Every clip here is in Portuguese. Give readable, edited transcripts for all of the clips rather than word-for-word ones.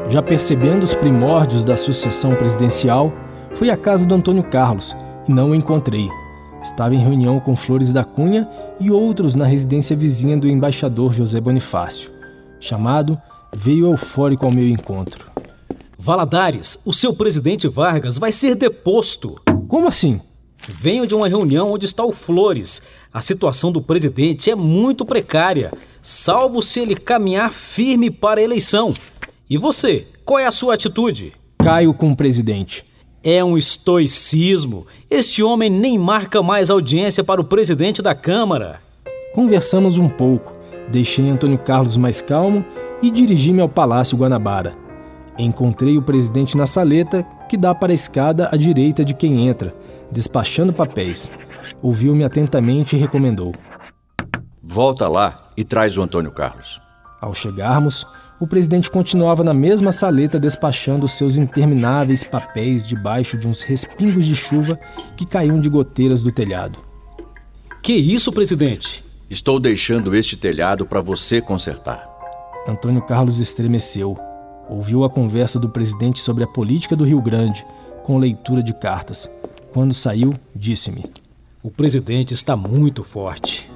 Já percebendo os primórdios da sucessão presidencial, fui à casa do Antônio Carlos e não o encontrei. Estava em reunião com Flores da Cunha e outros na residência vizinha do embaixador José Bonifácio. Chamado, veio eufórico ao meu encontro. Valadares, o seu presidente Vargas vai ser deposto. Como assim? Venho de uma reunião onde está o Flores. A situação do presidente é muito precária, salvo se ele caminhar firme para a eleição. E você, qual é a sua atitude? Caio com o presidente. É um estoicismo. Este homem nem marca mais audiência para o presidente da Câmara. Conversamos um pouco, deixei Antônio Carlos mais calmo e dirigi-me ao Palácio Guanabara. Encontrei o presidente na saleta que dá para a escada à direita de quem entra, despachando papéis. Ouviu-me atentamente e recomendou: volta lá e traz o Antônio Carlos. Ao chegarmos, o presidente continuava na mesma saleta despachando seus intermináveis papéis debaixo de uns respingos de chuva que caíam de goteiras do telhado. Que isso, presidente? Estou deixando este telhado para você consertar. Antônio Carlos estremeceu. Ouviu a conversa do presidente sobre a política do Rio Grande, com leitura de cartas. Quando saiu, disse-me: o presidente está muito forte.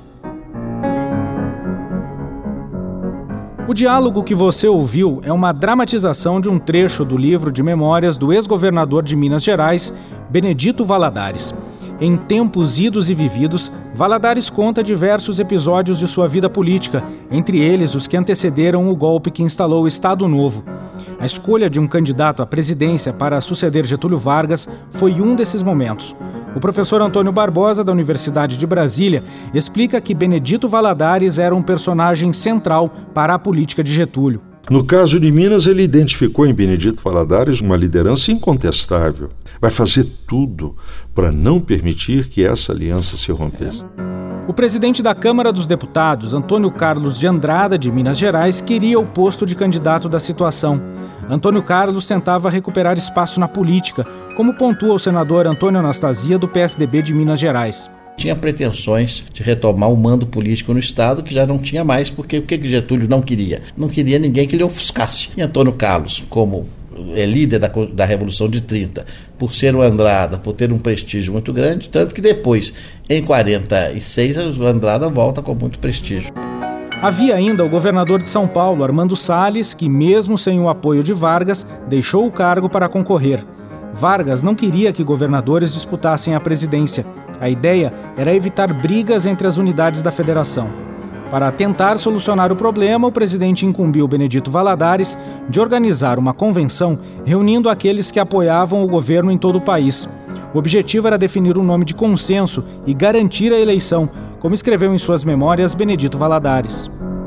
O diálogo que você ouviu é uma dramatização de um trecho do livro de memórias do ex-governador de Minas Gerais, Benedito Valadares. Em tempos idos e vividos, Valadares conta diversos episódios de sua vida política, entre eles os que antecederam o golpe que instalou o Estado Novo. A escolha de um candidato à presidência para suceder Getúlio Vargas foi um desses momentos. O professor Antônio Barbosa, da Universidade de Brasília, explica que Benedito Valadares era um personagem central para a política de Getúlio. No caso de Minas, ele identificou em Benedito Valadares uma liderança incontestável. Vai fazer tudo para não permitir que essa aliança se rompesse. O presidente da Câmara dos Deputados, Antônio Carlos de Andrada, de Minas Gerais, queria o posto de candidato da situação. Antônio Carlos tentava recuperar espaço na política, como pontua o senador Antônio Anastasia, do PSDB de Minas Gerais. Tinha pretensões de retomar o mando político no Estado, que já não tinha mais, porque o que Getúlio não queria? Não queria ninguém que lhe ofuscasse. E Antônio Carlos, como líder da Revolução de 30, por ser o Andrada, por ter um prestígio muito grande, tanto que depois, em 46, o Andrada volta com muito prestígio. Havia ainda o governador de São Paulo, Armando Salles, que mesmo sem o apoio de Vargas, deixou o cargo para concorrer. Vargas não queria que governadores disputassem a presidência. A ideia era evitar brigas entre as unidades da federação. Para tentar solucionar o problema, o presidente incumbiu Benedito Valadares de organizar uma convenção reunindo aqueles que apoiavam o governo em todo o país. O objetivo era definir um nome de consenso e garantir a eleição, como escreveu em suas memórias Benedito Valadares.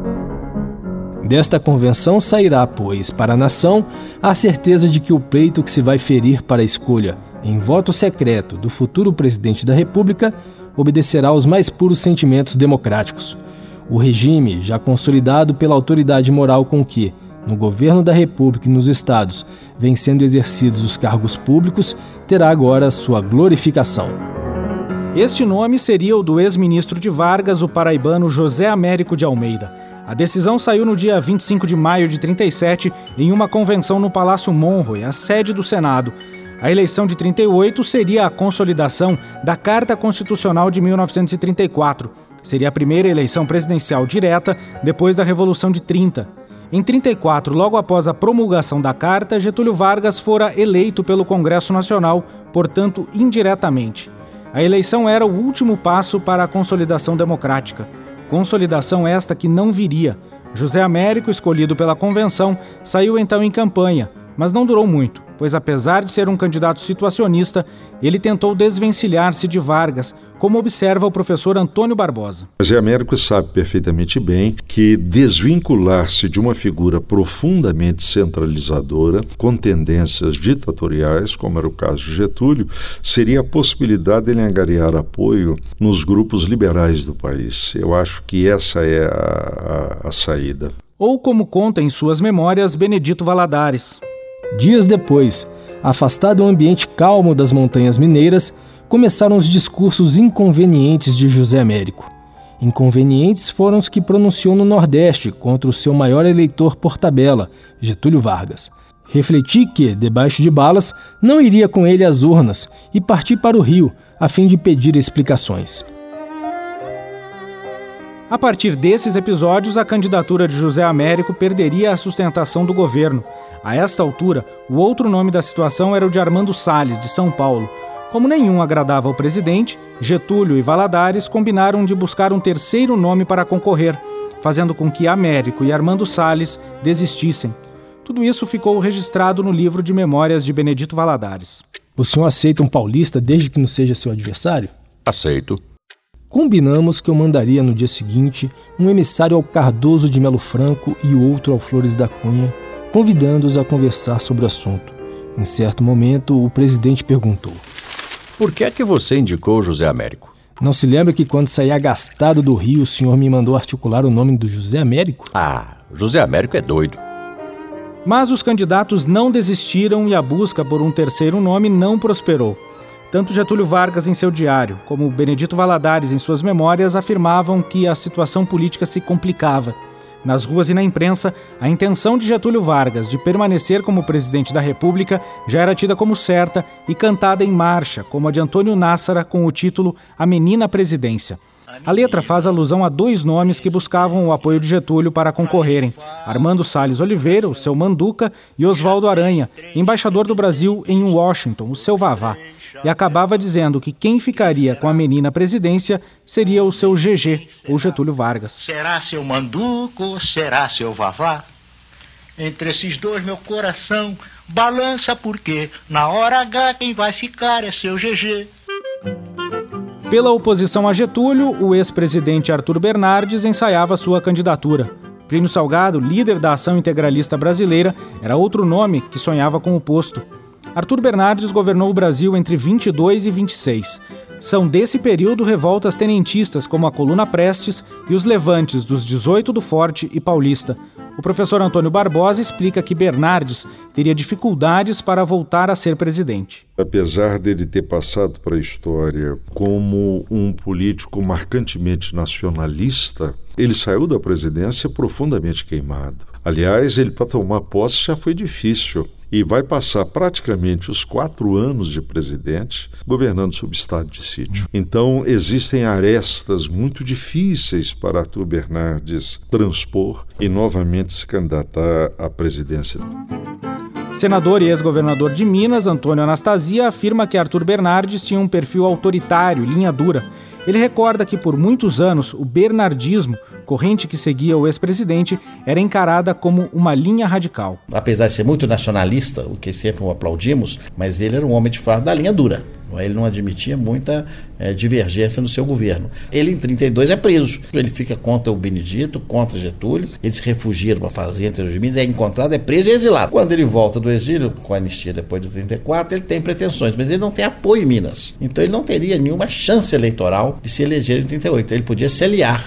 Desta convenção sairá, pois, para a nação a certeza de que o pleito que se vai ferir para a escolha, em voto secreto, do futuro presidente da República, obedecerá aos mais puros sentimentos democráticos. O regime, já consolidado pela autoridade moral com que, no governo da República e nos estados, vêm sendo exercidos os cargos públicos, terá agora sua glorificação. Este nome seria o do ex-ministro de Vargas, o paraibano José Américo de Almeida. A decisão saiu no dia 25 de maio de 37, em uma convenção no Palácio Monroe, a sede do Senado. A eleição de 38 seria a consolidação da Carta Constitucional de 1934. Seria a primeira eleição presidencial direta depois da Revolução de 30. Em 34, logo após a promulgação da Carta, Getúlio Vargas fora eleito pelo Congresso Nacional, portanto, indiretamente. A eleição era o último passo para a consolidação democrática. Consolidação esta que não viria. José Américo, escolhido pela convenção, saiu então em campanha, mas não durou muito, pois apesar de ser um candidato situacionista, ele tentou desvencilhar-se de Vargas, como observa o professor Antônio Barbosa. José Américo sabe perfeitamente bem que desvincular-se de uma figura profundamente centralizadora, com tendências ditatoriais, como era o caso de Getúlio, seria a possibilidade de ele angariar apoio nos grupos liberais do país. Eu acho que essa é a saída. Ou como conta em suas memórias Benedito Valadares. Dias depois, afastado do ambiente calmo das montanhas mineiras, começaram os discursos inconvenientes de José Américo. Inconvenientes foram os que pronunciou no Nordeste contra o seu maior eleitor por tabela, Getúlio Vargas. Refleti que, debaixo de balas, não iria com ele às urnas e parti para o Rio, a fim de pedir explicações. A partir desses episódios, a candidatura de José Américo perderia a sustentação do governo. A esta altura, o outro nome da situação era o de Armando Salles, de São Paulo. Como nenhum agradava ao presidente, Getúlio e Valadares combinaram de buscar um terceiro nome para concorrer, fazendo com que Américo e Armando Salles desistissem. Tudo isso ficou registrado no livro de memórias de Benedito Valadares. O senhor aceita um paulista desde que não seja seu adversário? Aceito. Combinamos que eu mandaria no dia seguinte um emissário ao Cardoso de Melo Franco e outro ao Flores da Cunha, convidando-os a conversar sobre o assunto. Em certo momento, o presidente perguntou: Por que é que você indicou José Américo? Não se lembra que quando saí agastado do Rio, o senhor me mandou articular o nome do José Américo? Ah, José Américo é doido. Mas os candidatos não desistiram e a busca por um terceiro nome não prosperou. Tanto Getúlio Vargas em seu diário, como Benedito Valadares em suas memórias afirmavam que a situação política se complicava. Nas ruas e na imprensa, a intenção de Getúlio Vargas de permanecer como presidente da República já era tida como certa e cantada em marcha, como a de Antônio Nassara com o título A Menina Presidência. A letra faz alusão a dois nomes que buscavam o apoio de Getúlio para concorrerem: Armando Salles Oliveira, o seu Manduca, e Oswaldo Aranha, embaixador do Brasil em Washington, o seu Vavá. E acabava dizendo que quem ficaria com a menina presidência seria o seu GG, ou Getúlio Vargas. Será seu Manduco ou será seu Vavá? Entre esses dois meu coração balança porque na hora H quem vai ficar é seu GG. Pela oposição a Getúlio, o ex-presidente Arthur Bernardes ensaiava sua candidatura. Plínio Salgado, líder da Ação Integralista Brasileira, era outro nome que sonhava com o posto. Arthur Bernardes governou o Brasil entre 22 e 26. São desse período revoltas tenentistas como a Coluna Prestes e os levantes dos 18 do Forte e Paulista. O professor Antônio Barbosa explica que Bernardes teria dificuldades para voltar a ser presidente. Apesar dele ter passado para a história como um político marcantemente nacionalista, ele saiu da presidência profundamente queimado. Aliás, ele para tomar posse já foi difícil. E vai passar praticamente os 4 anos de presidente governando sob estado de sítio. Então, existem arestas muito difíceis para Arthur Bernardes transpor e novamente se candidatar à presidência. Senador e ex-governador de Minas, Antônio Anastasia, afirma que Arthur Bernardes tinha um perfil autoritário, linha dura. Ele recorda que por muitos anos o bernardismo, corrente que seguia o ex-presidente, era encarada como uma linha radical. Apesar de ser muito nacionalista, o que sempre o aplaudimos, mas ele era um homem de fato da linha dura. Ele não admitia muita divergência no seu governo. Ele, em 32, é preso. Ele fica contra o Benedito, contra Getúlio. Ele se refugia numa fazenda entre os Minas, é encontrado, é preso e exilado. Quando ele volta do exílio, com a anistia depois de 34, ele tem pretensões, mas ele não tem apoio em Minas. Então ele não teria nenhuma chance eleitoral de se eleger em 38. Ele podia se aliar.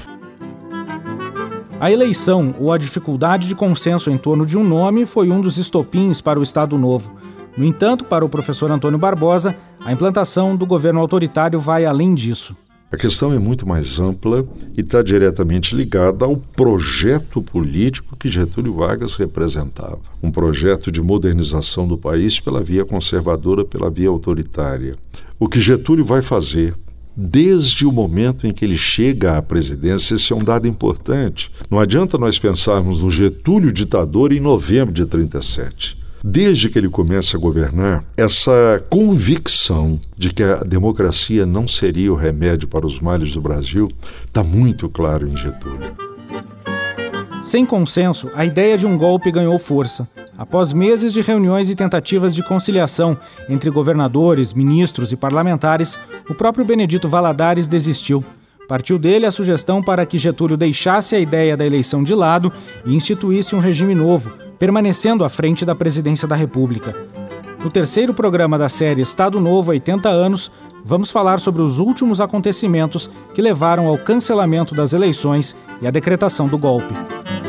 A eleição ou a dificuldade de consenso em torno de um nome foi um dos estopins para o Estado Novo. No entanto, para o professor Antônio Barbosa, a implantação do governo autoritário vai além disso. A questão é muito mais ampla e está diretamente ligada ao projeto político que Getúlio Vargas representava. Um projeto de modernização do país pela via conservadora, pela via autoritária. O que Getúlio vai fazer desde o momento em que ele chega à presidência, esse é um dado importante. Não adianta nós pensarmos no Getúlio ditador em novembro de 37. Desde que ele começa a governar, essa convicção de que a democracia não seria o remédio para os males do Brasil está muito claro em Getúlio. Sem consenso, a ideia de um golpe ganhou força. Após meses de reuniões e tentativas de conciliação entre governadores, ministros e parlamentares, o próprio Benedito Valadares desistiu. Partiu dele a sugestão para que Getúlio deixasse a ideia da eleição de lado e instituísse um regime novo, permanecendo à frente da presidência da República. No terceiro programa da série Estado Novo, 80 anos, vamos falar sobre os últimos acontecimentos que levaram ao cancelamento das eleições e à decretação do golpe.